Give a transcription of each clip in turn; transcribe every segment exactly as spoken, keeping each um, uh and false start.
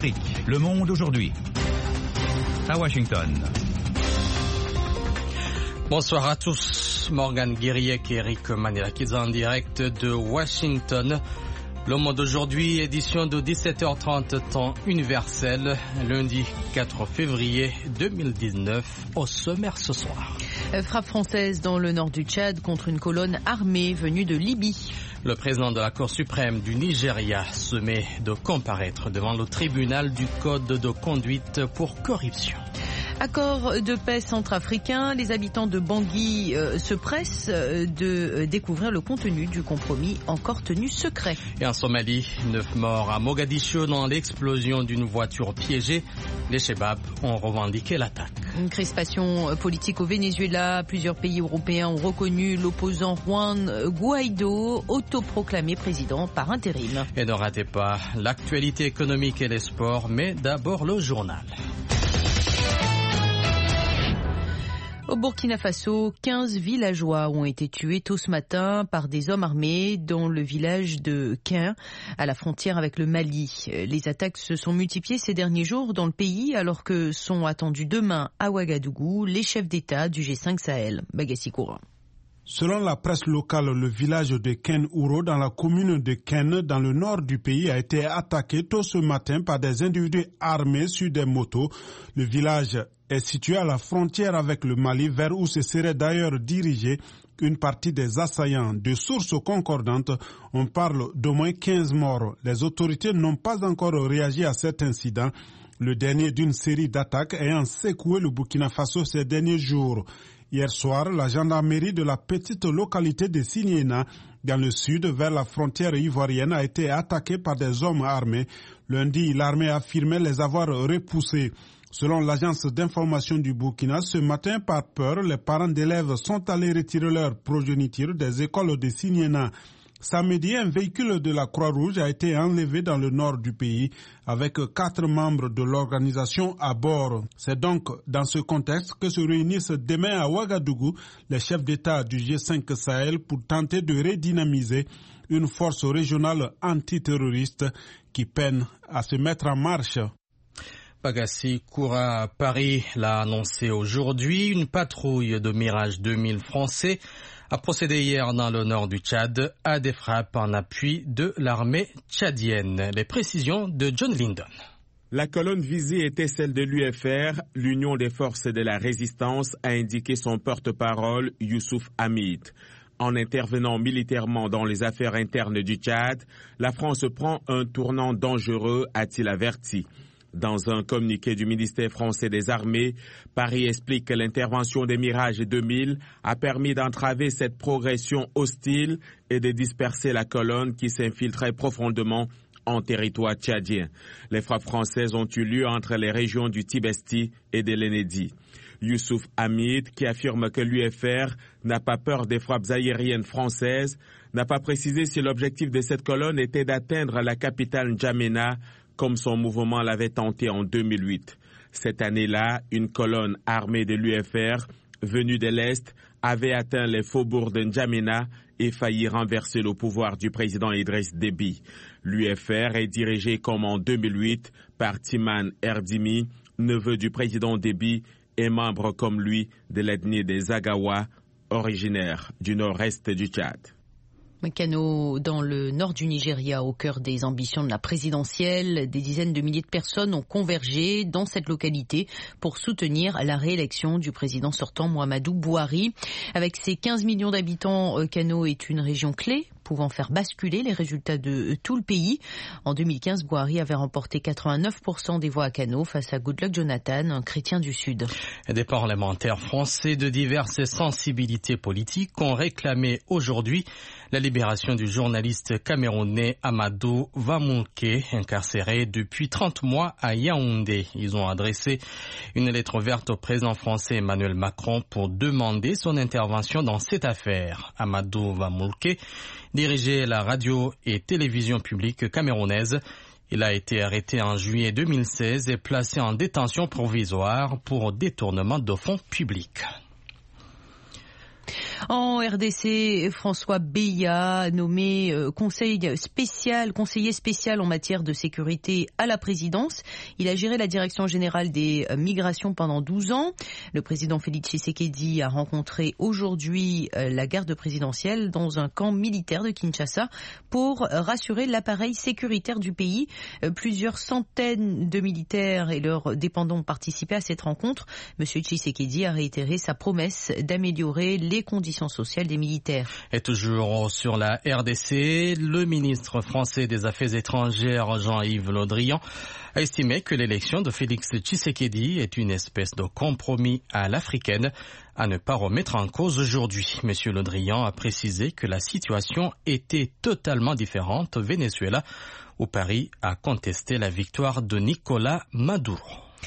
Le Monde aujourd'hui. À Washington. Bonsoir à tous. Morgan Guiriec et Eric Manilakidze en direct de Washington. Le Monde aujourd'hui, édition de dix-sept heures trente, temps universel, lundi quatre février deux mille dix-neuf, au sommaire ce soir. Frappe française dans le nord du Tchad contre une colonne armée venue de Libye. Le président de la Cour suprême du Nigeria se met de comparaître devant le tribunal du code de conduite pour corruption. Accord de paix centrafricain, les habitants de Bangui euh, se pressent euh, de euh, découvrir le contenu du compromis encore tenu secret. Et en Somalie, neuf morts à Mogadiscio dans l'explosion d'une voiture piégée. Les Chebabs ont revendiqué l'attaque. Une crispation politique au Venezuela. Plusieurs pays européens ont reconnu l'opposant Juan Guaido, autoproclamé président par intérim. Et ne ratez pas l'actualité économique et les sports, mais d'abord le journal. Au Burkina Faso, quinze villageois ont été tués tôt ce matin par des hommes armés dans le village de Kin, à la frontière avec le Mali. Les attaques se sont multipliées ces derniers jours dans le pays, alors que sont attendus demain à Ouagadougou les chefs d'État du G cinq Sahel. Bagassi Koura. Selon la presse locale, le village de Ken-Ouro dans la commune de Ken, dans le nord du pays, a été attaqué tôt ce matin par des individus armés sur des motos. Le village est situé à la frontière avec le Mali, vers où se serait d'ailleurs dirigée une partie des assaillants. De sources concordantes, on parle d'au moins quinze morts. Les autorités n'ont pas encore réagi à cet incident, le dernier d'une série d'attaques ayant secoué le Burkina Faso ces derniers jours. Hier soir, la gendarmerie de la petite localité de Siniena, dans le sud, vers la frontière ivoirienne, a été attaquée par des hommes armés. Lundi, l'armée affirmait les avoir repoussés. Selon l'agence d'information du Burkina, ce matin, par peur, les parents d'élèves sont allés retirer leur progéniture des écoles de Siniena. Samedi, un véhicule de la Croix-Rouge a été enlevé dans le nord du pays avec quatre membres de l'organisation à bord. C'est donc dans ce contexte que se réunissent demain à Ouagadougou les chefs d'État du G cinq Sahel pour tenter de redynamiser une force régionale antiterroriste qui peine à se mettre en marche. Bagassi Koura, Paris l'a annoncé aujourd'hui. Une patrouille de Mirage deux mille français a procédé hier dans le nord du Tchad à des frappes en appui de l'armée tchadienne. Les précisions de John Linden. La colonne visée était celle de l'U F R, l'Union des forces de la résistance, a indiqué son porte-parole Youssouf Hamid. En intervenant militairement dans les affaires internes du Tchad, la France prend un tournant dangereux, a-t-il averti. Dans un communiqué du ministère français des Armées, Paris explique que l'intervention des Mirage deux mille a permis d'entraver cette progression hostile et de disperser la colonne qui s'infiltrait profondément en territoire tchadien. Les frappes françaises ont eu lieu entre les régions du Tibesti et de l'Enedi. Youssouf Hamid, qui affirme que l'U F R n'a pas peur des frappes aériennes françaises, n'a pas précisé si l'objectif de cette colonne était d'atteindre la capitale N'Djamena, comme son mouvement l'avait tenté en deux mille huit. Cette année-là, une colonne armée de l'U F R, venue de l'Est, avait atteint les faubourgs de N'Djamena et failli renverser le pouvoir du président Idriss Déby. L'U F R est dirigée comme en deux mille huit par Timan Erdimi, neveu du président Déby et membre comme lui de l'ethnie des Agawa, originaire du nord-est du Tchad. Kano, dans le nord du Nigeria, au cœur des ambitions de la présidentielle, des dizaines de milliers de personnes ont convergé dans cette localité pour soutenir la réélection du président sortant Muhammadu Buhari. Avec ses quinze millions d'habitants, Kano est une région clé, pouvant faire basculer les résultats de tout le pays. En deux mille quinze, Buhari avait remporté quatre-vingt-neuf pour cent des voix à Kano face à Goodluck Jonathan, un chrétien du Sud. Des parlementaires français de diverses sensibilités politiques ont réclamé aujourd'hui la libération du journaliste camerounais Amadou Vamouké, incarcéré depuis trente mois à Yaoundé. Ils ont adressé une lettre verte au président français Emmanuel Macron pour demander son intervention dans cette affaire. Amadou Vamouké dirigeait la radio et télévision publique camerounaise. Il a été arrêté en juillet deux mille seize et placé en détention provisoire pour détournement de fonds publics. En R D C, François Beya, nommé conseil spécial, conseiller spécial en matière de sécurité à la présidence. Il a géré la direction générale des migrations pendant douze ans. Le président Félix Tshisekedi a rencontré aujourd'hui la garde présidentielle dans un camp militaire de Kinshasa pour rassurer l'appareil sécuritaire du pays. Plusieurs centaines de militaires et leurs dépendants ont participé à cette rencontre. Monsieur Tshisekedi a réitéré sa promesse d'améliorer les conditions sociales des militaires. Et toujours sur la R D C, le ministre français des Affaires étrangères Jean-Yves Le Drian a estimé que l'élection de Félix Tshisekedi est une espèce de compromis à l'africaine à ne pas remettre en cause aujourd'hui. Monsieur Le Drian a précisé que la situation était totalement différente au Venezuela, où Paris a contesté la victoire de Nicolas Maduro.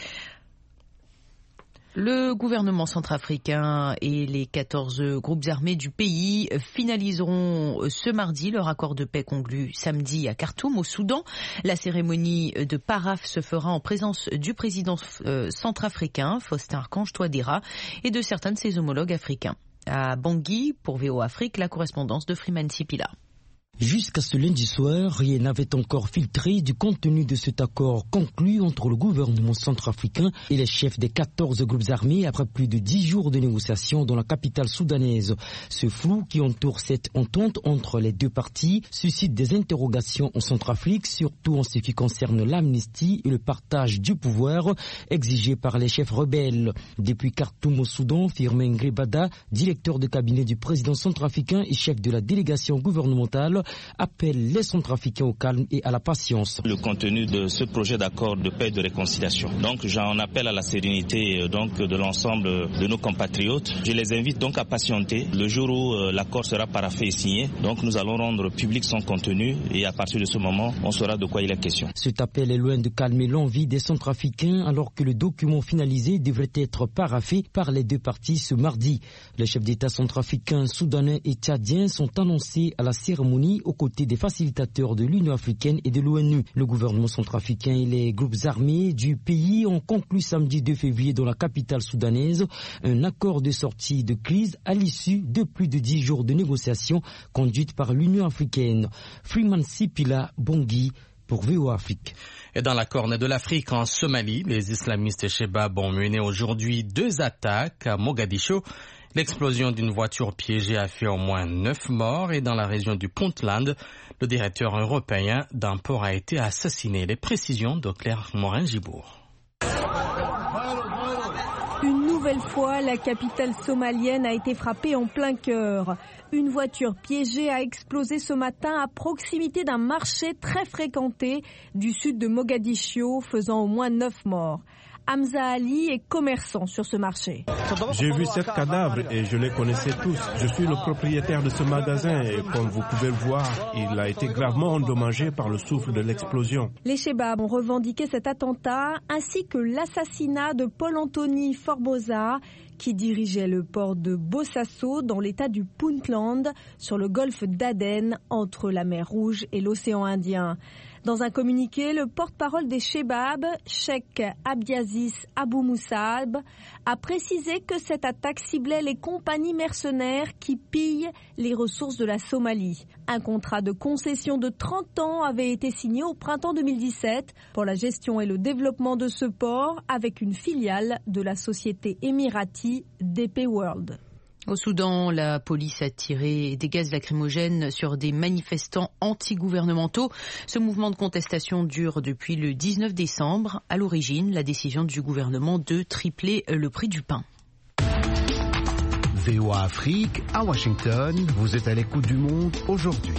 Le gouvernement centrafricain et les quatorze groupes armés du pays finaliseront ce mardi leur accord de paix conclu samedi à Khartoum, au Soudan. La cérémonie de paraphe se fera en présence du président centrafricain, Faustin Archange Touadéra, et de certains de ses homologues africains. À Bangui, pour V O Afrique, la correspondance de Freeman Sipila. Jusqu'à ce lundi soir, rien n'avait encore filtré du contenu de cet accord conclu entre le gouvernement centrafricain et les chefs des quatorze groupes armés après plus de dix jours de négociations dans la capitale soudanaise. Ce flou qui entoure cette entente entre les deux parties suscite des interrogations en Centrafrique, surtout en ce qui concerne l'amnistie et le partage du pouvoir exigé par les chefs rebelles. Depuis Khartoum au Soudan, Firmin Grebada, directeur de cabinet du président centrafricain et chef de la délégation gouvernementale, appelle les Centrafricains au calme et à la patience. Le contenu de ce projet d'accord de paix et de réconciliation. Donc j'en appelle à la sérénité donc, de l'ensemble de nos compatriotes. Je les invite donc à patienter. Le jour où euh, l'accord sera paraphé et signé, donc nous allons rendre public son contenu et à partir de ce moment, on saura de quoi il est question. Cet appel est loin de calmer l'envie des Centrafricains alors que le document finalisé devrait être paraphé par les deux parties ce mardi. Les chefs d'État centrafricains, soudanais et tchadiens sont annoncés à la cérémonie aux côtés des facilitateurs de l'Union africaine et de l'ONU. Le gouvernement centrafricain et les groupes armés du pays ont conclu samedi deux février dans la capitale soudanaise un accord de sortie de crise à l'issue de plus de dix jours de négociations conduites par l'Union africaine. Freeman Sipila, Bangui, pour V O Afrique. Et dans la Corne de l'Afrique, en Somalie, les islamistes Chebab ont mené aujourd'hui deux attaques à Mogadiscio. L'explosion d'une voiture piégée a fait au moins neuf morts et dans la région du Puntland, le directeur européen d'un port a été assassiné. Les précisions de Claire Morin-Gibourg. Une nouvelle fois, la capitale somalienne a été frappée en plein cœur. Une voiture piégée a explosé ce matin à proximité d'un marché très fréquenté du sud de Mogadiscio, faisant au moins neuf morts. Hamza Ali est commerçant sur ce marché. J'ai vu sept cadavres et je les connaissais tous. Je suis le propriétaire de ce magasin et comme vous pouvez le voir, il a été gravement endommagé par le souffle de l'explosion. Les Chebab ont revendiqué cet attentat ainsi que l'assassinat de Paul-Anthony Forbosa qui dirigeait le port de Bosaso dans l'état du Puntland sur le golfe d'Aden entre la mer Rouge et l'océan Indien. Dans un communiqué, le porte-parole des Chebab, Cheikh Abdiaziz Abou Moussab, a précisé que cette attaque ciblait les compagnies mercenaires qui pillent les ressources de la Somalie. Un contrat de concession de trente ans avait été signé au printemps deux mille dix-sept pour la gestion et le développement de ce port avec une filiale de la société émirati D P World. Au Soudan, la police a tiré des gaz lacrymogènes sur des manifestants anti-gouvernementaux. Ce mouvement de contestation dure depuis le dix-neuf décembre. À l'origine, la décision du gouvernement de tripler le prix du pain. V O A Afrique, à Washington, vous êtes à l'écoute du monde aujourd'hui.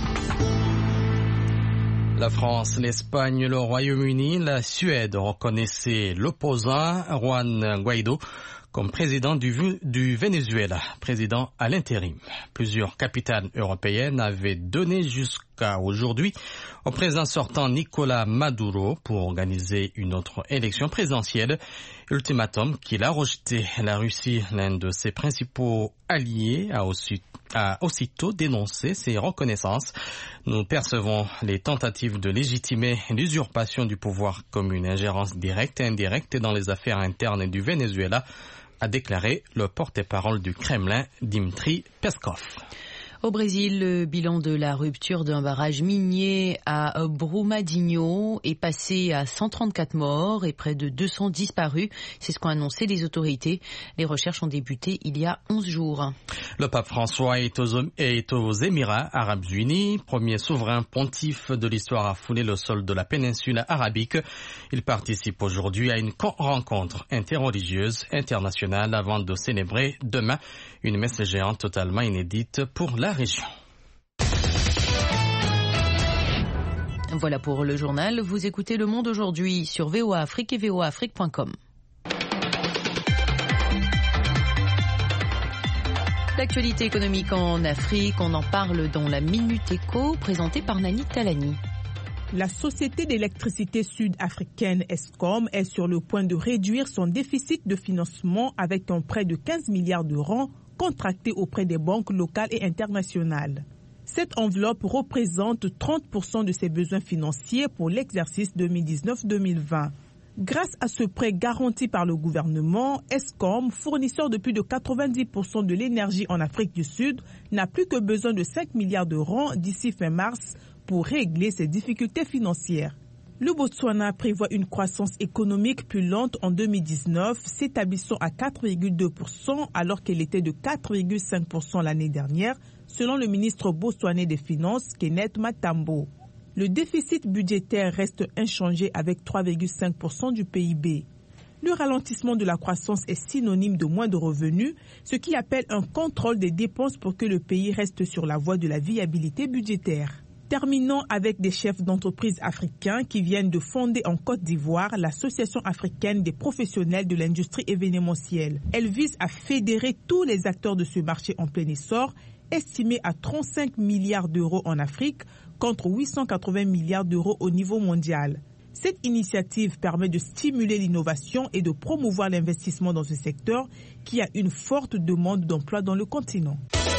La France, l'Espagne, le Royaume-Uni, la Suède reconnaissaient l'opposant Juan Guaido comme président du, du Venezuela, président à l'intérim. Plusieurs capitales européennes avaient donné jusqu'à aujourd'hui au président sortant Nicolas Maduro pour organiser une autre élection présidentielle. Ultimatum qu'il a rejeté. La Russie, l'un de ses principaux alliés, a aussi a aussitôt dénoncé ces reconnaissances. Nous percevons les tentatives de légitimer l'usurpation du pouvoir comme une ingérence directe et indirecte dans les affaires internes du Venezuela, a déclaré le porte-parole du Kremlin, Dmitry Peskov. Au Brésil, le bilan de la rupture d'un barrage minier à Brumadinho est passé à cent trente-quatre morts et près de deux cents disparus. C'est ce qu'ont annoncé les autorités. Les recherches ont débuté il y a onze jours. Le pape François est aux, est aux Émirats arabes unis, premier souverain pontife de l'histoire à fouler le sol de la péninsule arabique. Il participe aujourd'hui à une rencontre interreligieuse internationale avant de célébrer demain une messe géante totalement inédite pour la région. Voilà pour le journal. Vous écoutez Le Monde aujourd'hui sur V O A Afrique et V O A Afrique point com. L'actualité économique en Afrique, on en parle dans la Minute Éco, présentée par Nani Talani. La société d'électricité sud-africaine Eskom est sur le point de réduire son déficit de financement avec un prêt de quinze milliards d'euros contracté auprès des banques locales et internationales. Cette enveloppe représente trente pour cent de ses besoins financiers pour l'exercice deux mille dix-neuf deux mille vingt. Grâce à ce prêt garanti par le gouvernement, Eskom, fournisseur de plus de quatre-vingt-dix pour cent de l'énergie en Afrique du Sud, n'a plus que besoin de cinq milliards d'euros d'ici fin mars pour régler ses difficultés financières. Le Botswana prévoit une croissance économique plus lente en deux mille dix-neuf, s'établissant à quatre virgule deux pour cent alors qu'elle était de quatre virgule cinq pour cent l'année dernière, selon le ministre botswanais des Finances, Kenneth Matambo. Le déficit budgétaire reste inchangé avec trois virgule cinq pour cent du P I B. Le ralentissement de la croissance est synonyme de moins de revenus, ce qui appelle un contrôle des dépenses pour que le pays reste sur la voie de la viabilité budgétaire. Terminons avec des chefs d'entreprise africains qui viennent de fonder en Côte d'Ivoire l'Association africaine des professionnels de l'industrie événementielle. Elle vise à fédérer tous les acteurs de ce marché en plein essor, estimé à trente-cinq milliards d'euros en Afrique, contre huit cent quatre-vingts milliards d'euros au niveau mondial. Cette initiative permet de stimuler l'innovation et de promouvoir l'investissement dans ce secteur qui a une forte demande d'emploi dans le continent.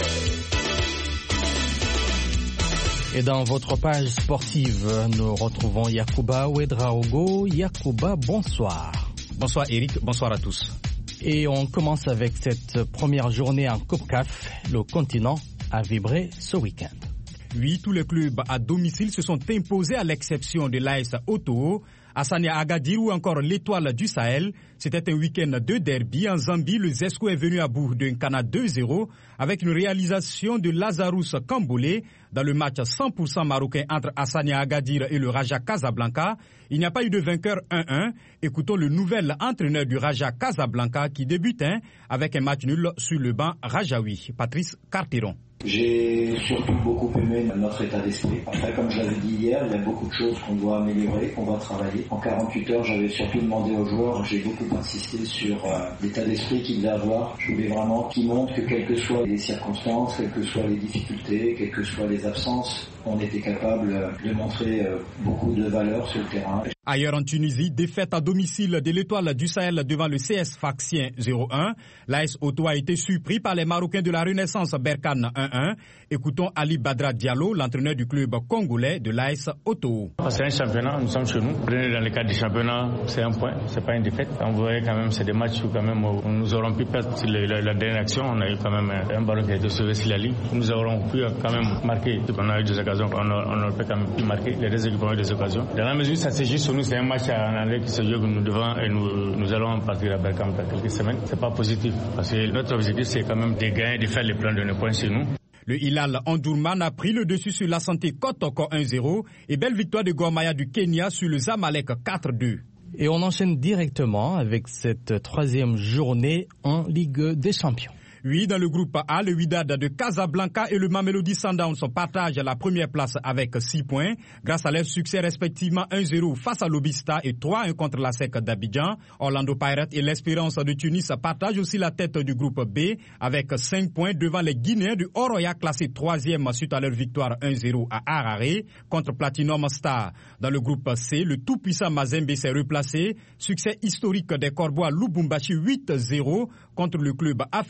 Et dans votre page sportive, nous retrouvons Yacouba Ouedraogo. Yacouba, bonsoir. Bonsoir Eric, bonsoir à tous. Et on commence avec cette première journée en Coupe C A F. Le continent a vibré ce week-end. Oui, tous les clubs à domicile se sont imposés à l'exception de l'A S Oto, Hassania Agadir ou encore l'Étoile du Sahel. C'était un week-end de derby. En Zambie, le Zesco est venu à bout d'un Cana deux zéro avec une réalisation de Lazarus Kambolé dans le match cent pour cent marocain entre Hassania Agadir et le Raja Casablanca. Il n'y a pas eu de vainqueur un un. Écoutons le nouvel entraîneur du Raja Casablanca qui débute hein, avec un match nul sur le banc rajaoui, Patrice Carteron. J'ai surtout beaucoup aimé notre état d'esprit. Après, comme je l'avais dit hier, il y a beaucoup de choses qu'on doit améliorer, qu'on doit travailler. En quarante-huit heures, j'avais surtout demandé aux joueurs, j'ai beaucoup insisté sur euh, l'état d'esprit qu'ils devaient avoir. Je voulais vraiment qu'ils montrent que quelles que soient les circonstances, quelles que soient les difficultés, quelles que soient les absences, on était capable de montrer euh, beaucoup de valeur sur le terrain. Ailleurs en Tunisie, défaite à domicile de l'Étoile du Sahel devant le C S Sfaxien zéro un. L'A S Oto a été surpris par les Marocains de la Renaissance Berkane un un. Écoutons Ali Badra Diallo, l'entraîneur du club congolais de l'A S Oto. C'est un championnat, nous sommes chez nous. Dans le cadre du championnat, c'est un point, c'est pas une défaite. On voyait quand même, c'est des matchs où quand même nous aurons pu perdre la, la dernière action. On a eu quand même un ballon qui a été sauvé sur la ligne. Nous aurons pu quand même marquer. On a eu des occasions, on, a, on aurait pu quand même pu marquer. Les deux équipes ont eu des occasions. Dans la mesure où ça s'est juste sur nous, c'est un match en anglais qui se joue que nous devons et nous, nous allons partir à Berkane dans quelques semaines. C'est pas positif parce que notre objectif c'est quand même de gagner, de faire les plans de nos points chez nous. Le Hilal Omdurman a pris le dessus sur la Santé Kotoko un zéro et belle victoire de Gor Mahia du Kenya sur le Zamalek quatre deux. Et on enchaîne directement avec cette troisième journée en Ligue des Champions. Oui, dans le groupe A, le Wydad de Casablanca et le Mamelodi Sundowns partagent la première place avec six points grâce à leur succès respectivement un zéro face à l'Obista et trois un contre la S E C d'Abidjan. Orlando Pirates et l'Espérance de Tunis partagent aussi la tête du groupe B avec cinq points devant les Guinéens du Oroya classé troisième suite à leur victoire un zéro à Harare contre Platinum Star. Dans le groupe C, le tout-puissant Mazembe s'est replacé. Succès historique des Corbeaux à Lubumbashi huit zéro contre le club africain de Tunis.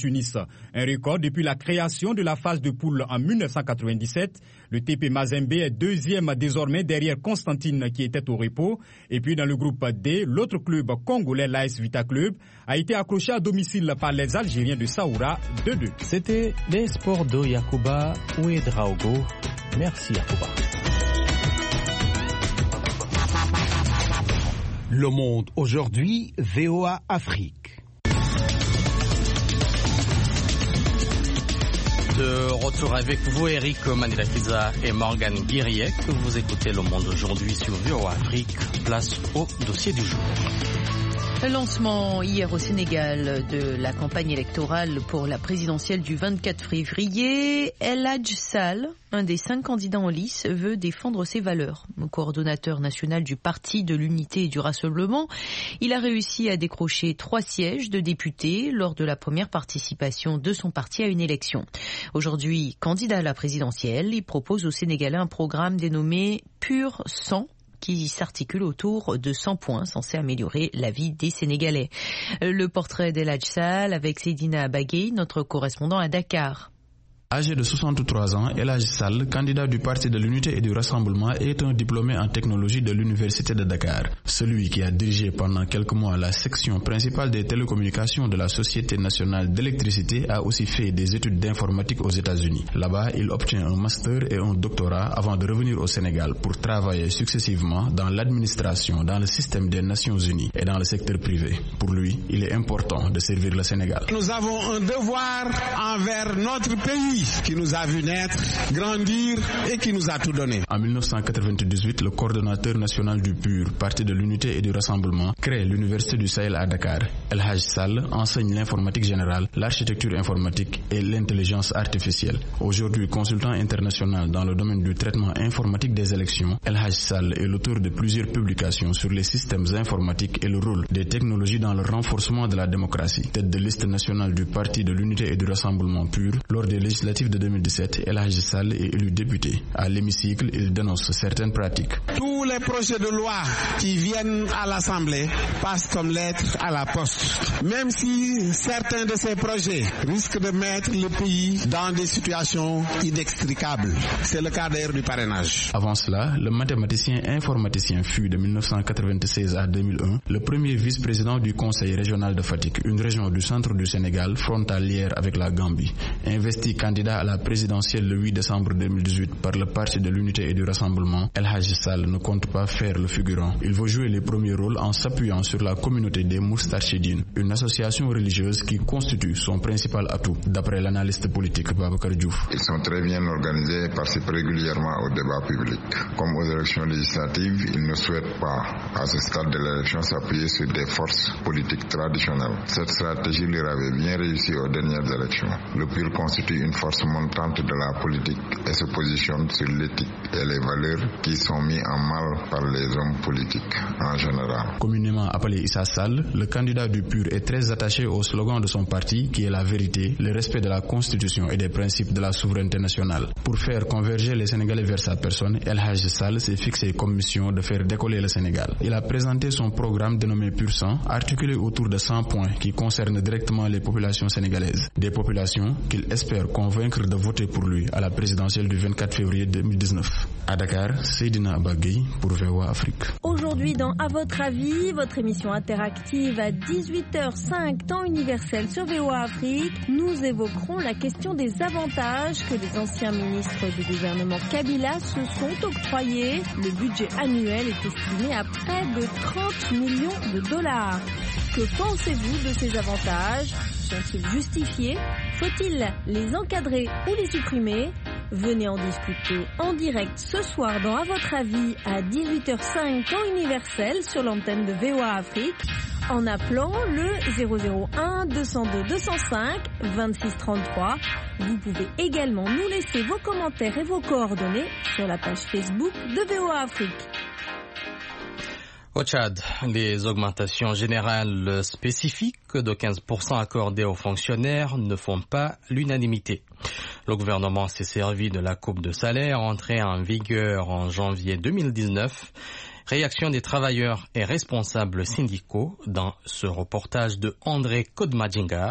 s'unissent. Un record depuis la création de la phase de poule en mille neuf cent quatre-vingt-dix-sept. Le T P Mazembe est deuxième désormais derrière Constantine qui était au repos. Et puis dans le groupe D, l'autre club congolais, l'A S Vita Club, a été accroché à domicile par les Algériens de Saoura deux deux. C'était les sports de Yacouba Ouedraogo. Merci Yacouba. Le Monde aujourd'hui, V O A Afrique. De retour avec vous, Eric Manilakiza et Morgan Guiriec. Vous écoutez Le Monde aujourd'hui sur V O A Afrique. Place au dossier du jour. Le lancement hier au Sénégal de la campagne électorale pour la présidentielle du vingt-quatre février. El Hadj Sall, un des cinq candidats en lice, veut défendre ses valeurs. Le coordonnateur national du Parti de l'Unité et du Rassemblement, il a réussi à décrocher trois sièges de députés lors de la première participation de son parti à une élection. Aujourd'hui, candidat à la présidentielle, il propose aux Sénégalais un programme dénommé Pur Sang, qui s'articule autour de cent points censés améliorer la vie des Sénégalais. Le portrait d'El Hadj Sall avec Seydina Bagay, notre correspondant à Dakar. Âgé de soixante-trois ans, El Hadj Sall, candidat du Parti de l'Unité et du Rassemblement, est un diplômé en technologie de l'Université de Dakar. Celui qui a dirigé pendant quelques mois la section principale des télécommunications de la Société nationale d'électricité a aussi fait des études d'informatique aux États-Unis. Là-bas, il obtient un master et un doctorat avant de revenir au Sénégal pour travailler successivement dans l'administration, dans le système des Nations Unies et dans le secteur privé. Pour lui, il est important de servir le Sénégal. Nous avons un devoir envers notre pays qui nous a vu naître, grandir et qui nous a tout donné. En mille neuf cent quatre-vingt-dix-huit, le coordonnateur national du P U R, Parti de l'Unité et du Rassemblement, crée l'Université du Sahel à Dakar. El Hadj Sall enseigne l'informatique générale, l'architecture informatique et l'intelligence artificielle. Aujourd'hui consultant international dans le domaine du traitement informatique des élections, El Hadj Sall est l'auteur de plusieurs publications sur les systèmes informatiques et le rôle des technologies dans le renforcement de la démocratie. Tête de liste nationale du Parti de l'Unité et du Rassemblement P U R, lors des législatives de deux mille dix-sept, El Hadj Sall est élu député. À l'hémicycle, il dénonce certaines pratiques. Tous les projets de loi qui viennent à l'Assemblée passent comme lettres à la poste. Même si certains de ces projets risquent de mettre le pays dans des situations inextricables. C'est le cas d'ailleurs du parrainage. Avant cela, le mathématicien informaticien fut de mille neuf cent quatre-vingt-seize à deux mille un le premier vice-président du Conseil régional de Fatick, une région du centre du Sénégal frontalière avec la Gambie. Investi candidat à la présidentielle le huit décembre deux mille dix-huit par le Parti de l'Unité et du Rassemblement, El Hadj Sall ne compte pas faire le figurant. Il veut jouer les premiers rôles en s'appuyant sur la communauté des Moustarchidines, une association religieuse qui constitue son principal atout, d'après l'analyste politique Babacar Diouf. Ils sont très bien organisés et participent régulièrement au débat public. Comme aux élections législatives, ils ne souhaitent pas, à ce stade de l'élection, s'appuyer sur des forces politiques traditionnelles. Cette stratégie leur avait bien réussi aux dernières élections. Le P U R constitue une force montante de la politique et se positionne sur l'éthique et les valeurs qui sont mises en mal par les hommes politiques en général. Communément appelé Issa Sall, le candidat du P U R est très attaché au slogan de son parti qui est la vérité, le respect de la Constitution et des principes de la souveraineté nationale. Pour faire converger les Sénégalais vers sa personne, El Hadj Sall s'est fixé comme mission de faire décoller le Sénégal. Il a présenté son programme dénommé Pur Sang, articulé autour de cent points qui concernent directement les populations sénégalaises. Des populations qu'il espère convaincre de voter pour lui à la présidentielle du vingt-quatre février deux mille dix-neuf. À Dakar, Seydina Bagay pour V O A Afrique. Aujourd'hui dans À votre avis, votre émission interactive à dix-huit heures cinq temps universel sur V O A Afrique, nous évoquerons la question des avantages que les anciens ministres du gouvernement Kabila se sont octroyés. Le budget annuel est estimé à près de trente millions de dollars. Que pensez-vous de ces avantages? Sont-ils justifiés? Faut-il les encadrer ou les supprimer? Venez en discuter en direct ce soir dans À votre avis à dix-huit heures cinq temps universel sur l'antenne de V O A Afrique en appelant le zéro zéro un deux zéro deux deux zéro cinq vingt-six trente-trois. Vous pouvez également nous laisser vos commentaires et vos coordonnées sur la page Facebook de V O A Afrique. Au Tchad, les augmentations générales spécifiques de quinze pour cent accordées aux fonctionnaires ne font pas l'unanimité. Le gouvernement s'est servi de la coupe de salaire entrée en vigueur en janvier deux mille dix-neuf. Réaction des travailleurs et responsables syndicaux dans ce reportage de André Kodmadjingar,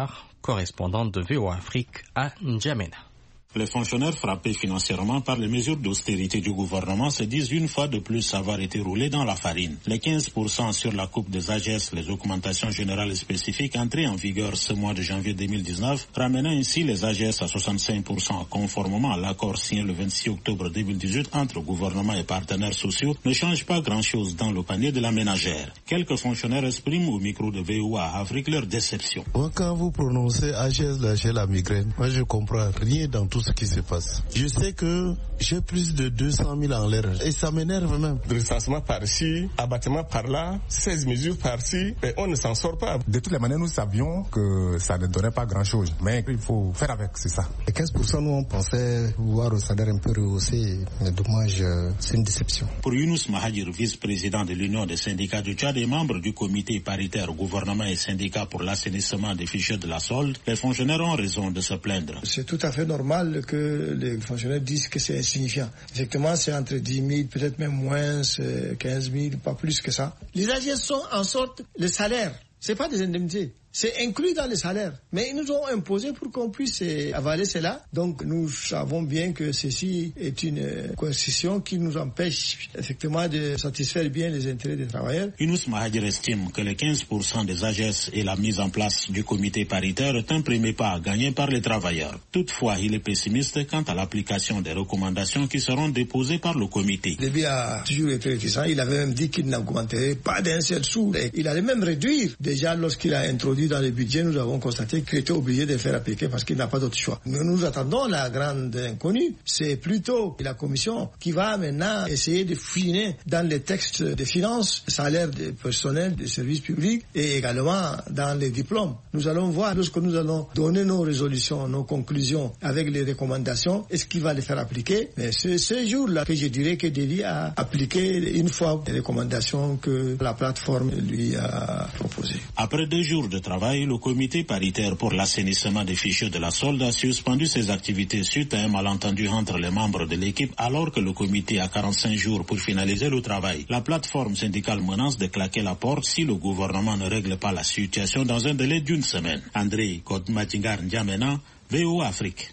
correspondant de V O A Afrique à N'Djamena. Les fonctionnaires frappés financièrement par les mesures d'austérité du gouvernement se disent une fois de plus avoir été roulés dans la farine. Les quinze pour cent sur la coupe des A G S, les augmentations générales et spécifiques entrées en vigueur ce mois de janvier deux mille dix-neuf, ramenant ainsi les A G S à soixante-cinq pour cent conformément à l'accord signé le vingt-six octobre deux mille dix-huit entre gouvernement et partenaires sociaux, ne change pas grand-chose dans le panier de la ménagère. Quelques fonctionnaires expriment au micro de V O A Afrique leur déception. Moi, quand vous prononcez A G S, là, j'ai la migraine. Moi, je comprends rien dans tout ce qui se passe. Je sais que j'ai plus de deux cent mille en l'air et ça m'énerve même. Recensement par-ci, abattement par-là, seize mesures par-ci, et on ne s'en sort pas. De toutes les manières, nous savions que ça ne donnait pas grand-chose, mais il faut faire avec, c'est ça. Les quinze pour cent, nous, on pensait voir le salaire un peu rehaussé, mais dommage, c'est une déception. Pour Younous Mahadjir, vice-président de l'Union des syndicats du Tchad et membre du comité paritaire gouvernement et syndicats pour l'assainissement des fichiers de la solde, les fonctionnaires ont raison de se plaindre. C'est tout à fait normal que les fonctionnaires disent que c'est insignifiant. Effectivement, c'est entre dix mille, peut-être même moins, quinze mille, pas plus que ça. Les A G S sont en sorte le salaire. C'est pas des indemnités. C'est inclus dans les salaires. Mais ils nous ont imposé pour qu'on puisse avaler cela. Donc nous savons bien que ceci est une concession qui nous empêche effectivement de satisfaire bien les intérêts des travailleurs. Younous Mahadjir estime que les quinze pour cent des A G S et la mise en place du comité paritaire est un premier pas à gagner par les travailleurs. Toutefois, il est pessimiste quant à l'application des recommandations qui seront déposées par le comité. Le B I a toujours été réticent. Il avait même dit qu'il n'augmenterait pas d'un seul sou. Il allait même réduire. Déjà, lorsqu'il a introduit dans le budget, nous avons constaté qu'il était obligé de le faire appliquer parce qu'il n'a pas d'autre choix. Nous nous attendons la grande inconnue. C'est plutôt la commission qui va maintenant essayer de fouiner dans les textes de finances, salaire des personnels des services publics et également dans les diplômes. Nous allons voir lorsque nous allons donner nos résolutions, nos conclusions avec les recommandations, est-ce qu'il va les faire appliquer? Mais c'est ce jour-là que je dirais que Delhi a appliqué une fois les recommandations que la plateforme lui a proposées. Après deux jours de travail, le comité paritaire pour l'assainissement des fichiers de la solde a suspendu ses activités suite à un malentendu entre les membres de l'équipe alors que le comité a quarante-cinq jours pour finaliser le travail. La plateforme syndicale menace de claquer la porte si le gouvernement ne règle pas la situation dans un délai d'une semaine. André Kodmatingar N'Djamena, V O A Afrique.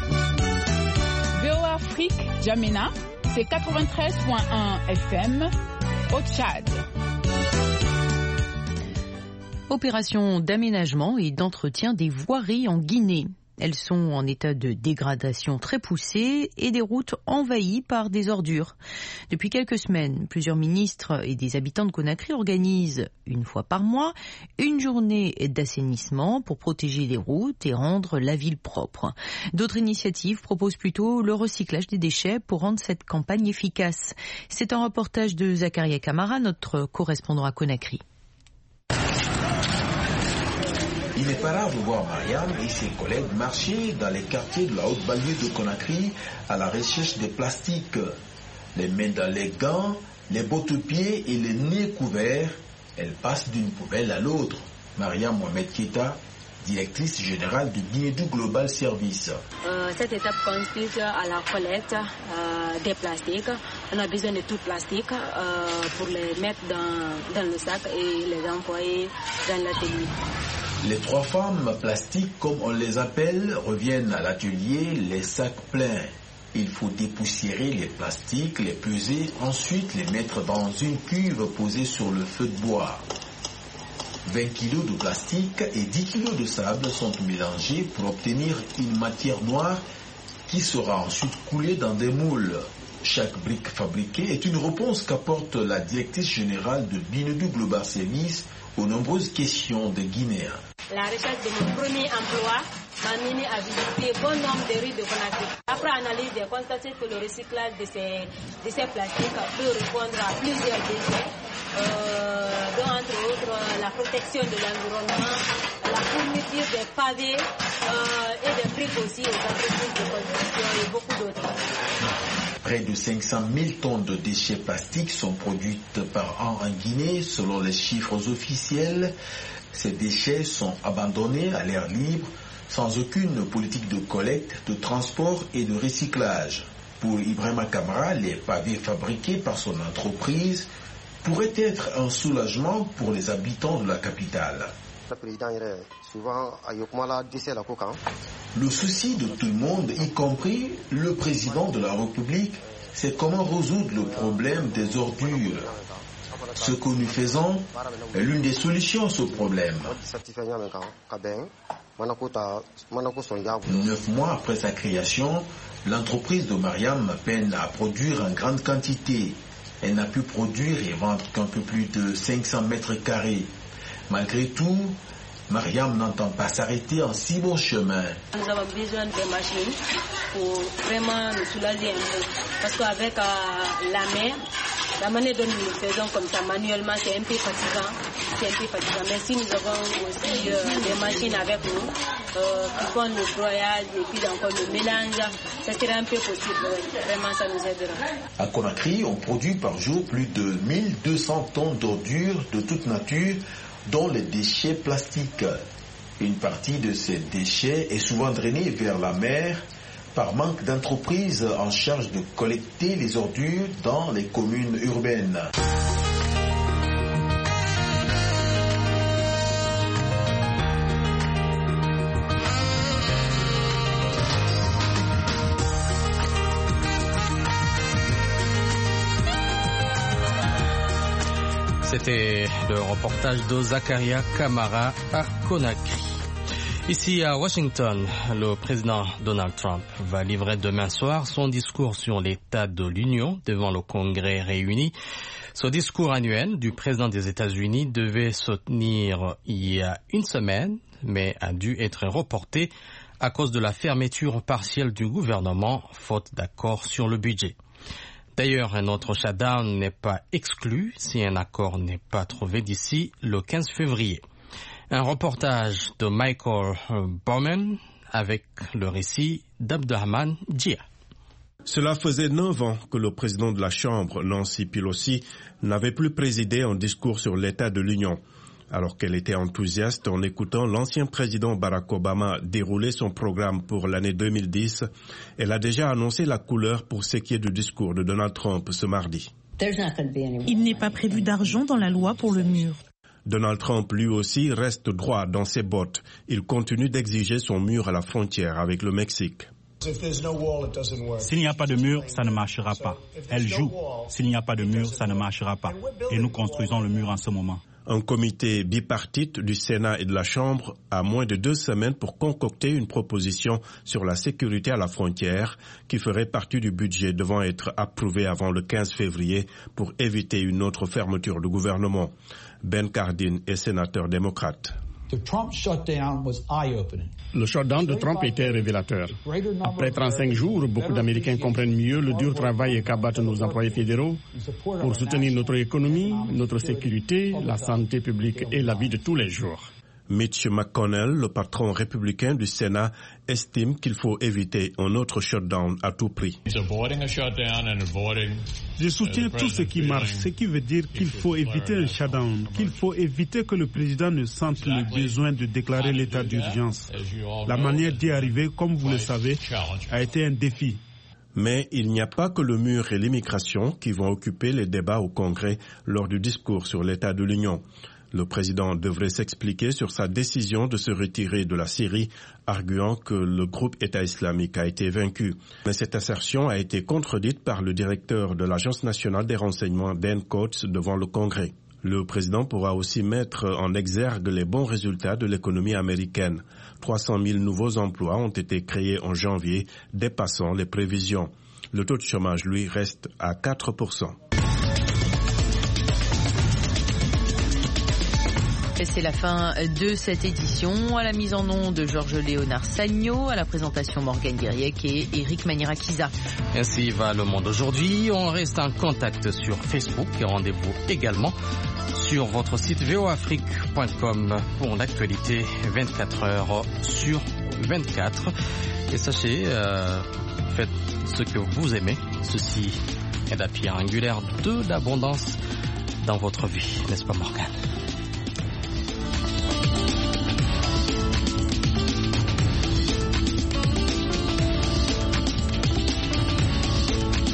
V O A Afrique, N'Djamena, c'est quatre-vingt-treize point un F M au Tchad. Opération d'aménagement et d'entretien des voiries en Guinée. Elles sont en état de dégradation très poussée et des routes envahies par des ordures. Depuis quelques semaines, plusieurs ministres et des habitants de Conakry organisent, une fois par mois, une journée d'assainissement pour protéger les routes et rendre la ville propre. D'autres initiatives proposent plutôt le recyclage des déchets pour rendre cette campagne efficace. C'est un reportage de Zakaria Kamara, notre correspondant à Conakry. Il n'est pas rare de voir Mariam et ses collègues marcher dans les quartiers de la haute banlieue de Conakry à la recherche de plastique. Les mains dans les gants, les bottes aux pieds et les nez couverts, elles passent d'une poubelle à l'autre. Mariam Mohamed Keita, directrice générale de Guinée-Du Global Service. Euh, cette étape consiste à la collecte euh, des plastiques. On a besoin de tout plastique euh, pour les mettre dans, dans le sac et les envoyer dans l'atelier. Les trois femmes plastiques, comme on les appelle, reviennent à l'atelier, les sacs pleins. Il faut dépoussiérer les plastiques, les peser, ensuite les mettre dans une cuve posée sur le feu de bois. vingt kilos de plastique et dix kilos de sable sont mélangés pour obtenir une matière noire qui sera ensuite coulée dans des moules. Chaque brique fabriquée est une réponse qu'apporte la directrice générale de Guinée-Du Global Service aux nombreuses questions des Guinéens. La recherche de mon premier emploi m'a mené à visiter bon nombre de rues de Conakry. Après analyse, j'ai constaté que le recyclage de ces, de ces plastiques peut répondre à plusieurs défis, euh, dont entre autres la protection de l'environnement, la fourniture des pavés euh, et des briques aussi aux entreprises de construction et beaucoup d'autres. Près de cinq cent mille tonnes de déchets plastiques sont produites par an en Guinée, selon les chiffres officiels. Ces déchets sont abandonnés à l'air libre, sans aucune politique de collecte, de transport et de recyclage. Pour Ibrahima Kamara, les pavés fabriqués par son entreprise pourraient être un soulagement pour les habitants de la capitale. Le souci de tout le monde, y compris le président de la République, c'est comment résoudre le problème des ordures. Ce que nous faisons est l'une des solutions à ce problème. Neuf mois après sa création, l'entreprise de Mariam peine à produire en grande quantité. Elle n'a pu produire et vendre qu'un peu plus de cinq cents mètres carrés. Malgré tout, Mariam n'entend pas s'arrêter en si bon chemin. Nous avons besoin de machines pour vraiment nous soulager un peu. Parce qu'avec euh, la mer, la manière dont nous le faisons comme ça manuellement, c'est un peu fatigant. C'est un peu fatigant. Mais si nous avons aussi euh, des machines avec nous euh, qui font le broyage et puis encore le mélange, ça serait un peu possible. Vraiment, ça nous aidera. À Conakry, on produit par jour plus de mille deux cents tonnes d'ordures de toute nature, dont les déchets plastiques. Une partie de ces déchets est souvent drainée vers la mer par manque d'entreprises en charge de collecter les ordures dans les communes urbaines. C'était le reportage de Zakaria Kamara à Conakry. Ici à Washington, le président Donald Trump va livrer demain soir son discours sur l'état de l'Union devant le Congrès réuni. Ce discours annuel du président des États-Unis devait se tenir il y a une semaine, mais a dû être reporté à cause de la fermeture partielle du gouvernement, faute d'accord sur le budget. D'ailleurs, un autre shutdown n'est pas exclu si un accord n'est pas trouvé d'ici le quinze février. Un reportage de Michael Bowman avec le récit d'Abdurrahman Djia. Cela faisait neuf ans que le président de la Chambre, Nancy Pelosi, n'avait plus présidé un discours sur l'état de l'Union. Alors qu'elle était enthousiaste en écoutant l'ancien président Barack Obama dérouler son programme pour l'année deux mille dix, elle a déjà annoncé la couleur pour ce qui est du discours de Donald Trump ce mardi. Il n'est pas prévu d'argent dans la loi pour le mur. Donald Trump, lui aussi, reste droit dans ses bottes. Il continue d'exiger son mur à la frontière avec le Mexique. S'il n'y a pas de mur, ça ne marchera pas. Elle joue. S'il n'y a pas de mur, ça ne marchera pas. Et nous construisons le mur en ce moment. Un comité bipartite du Sénat et de la Chambre a moins de deux semaines pour concocter une proposition sur la sécurité à la frontière qui ferait partie du budget devant être approuvé avant le quinze février pour éviter une autre fermeture du gouvernement. Ben Cardin est sénateur démocrate. Le shutdown de Trump était révélateur. Après trente-cinq jours, beaucoup d'Américains comprennent mieux le dur travail qu'abattent nos employés fédéraux pour soutenir notre économie, notre sécurité, la santé publique et la vie de tous les jours. Mitch McConnell, le patron républicain du Sénat, estime qu'il faut éviter un autre shutdown à tout prix. Je soutiens tout ce qui marche, ce qui veut dire qu'il faut éviter un shutdown, qu'il faut éviter que le président ne sente le besoin de déclarer l'état d'urgence. La manière d'y arriver, comme vous le savez, a été un défi. Mais il n'y a pas que le mur et l'immigration qui vont occuper les débats au Congrès lors du discours sur l'état de l'Union. Le président devrait s'expliquer sur sa décision de se retirer de la Syrie, arguant que le groupe État islamique a été vaincu. Mais cette assertion a été contredite par le directeur de l'Agence nationale des renseignements, Dan Coats, devant le Congrès. Le président pourra aussi mettre en exergue les bons résultats de l'économie américaine. trois cent mille nouveaux emplois ont été créés en janvier, dépassant les prévisions. Le taux de chômage, lui, reste à quatre pour cent. C'est la fin de cette édition. À la mise en onde de Georges-Léonard Sagno, à la présentation Morgane Guiriec et Eric Manirakiza. Ainsi va le monde aujourd'hui. On reste en contact sur Facebook et rendez-vous également sur votre site v o afrique point com pour l'actualité vingt-quatre heures sur vingt-quatre. Et sachez, euh, faites ce que vous aimez. Ceci est la pierre angulaire de l'abondance dans votre vie, n'est-ce pas Morgane?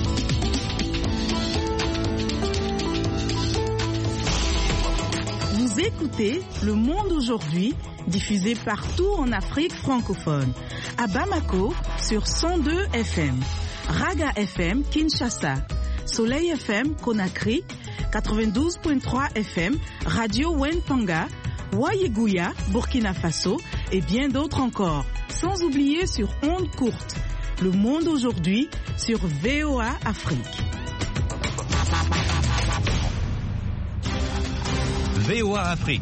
Vous Vous écoutez Le Monde aujourd'hui, diffusé partout en Afrique francophone. À Bamako, sur cent deux F M. Raga F M, Kinshasa. Soleil F M, Conakry. quatre-vingt-douze virgule trois F M. Radio Wentanga. Wayeguya, Burkina Faso. Et bien d'autres encore. Sans oublier sur ondes courtes. Le Monde aujourd'hui, sur V O A Afrique. V O A Afrique.